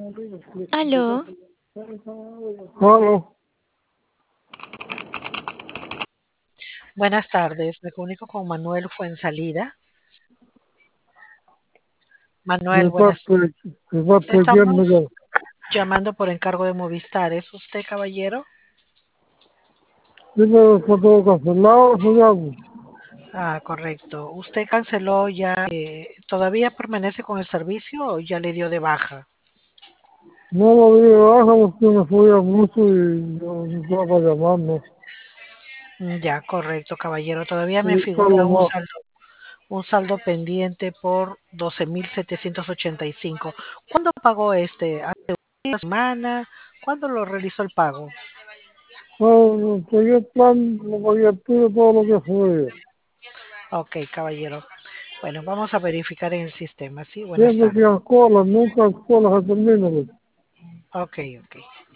Aló, Claro, Buenas tardes, me comunico con Manuel Fuensalida. Manuel, de buenas. parte, de parte de quién me Estamos llama. llamando por encargo de Movistar. ¿Es usted, caballero? Dime está todo cancelado, se llama. Ah, correcto. ¿Usted canceló ya? ¿Todavía permanece con el servicio o ya le dio de baja? No lo vi de baja porque me fui a mucho y no estaba para llamarme. Ya, correcto, caballero. Todavía me Y figura Carlos más. un saldo pendiente por 12.785. ¿Cuándo pagó este? ¿Hace una semana? ¿Cuándo lo realizó el pago? No, pegué el plan, lo pagué todo lo que fue. Ok, caballero. Bueno, vamos a verificar en el sistema, ¿sí? Buenas Siempre que tardes. a cola, nunca a cola se termina. Ok, ok.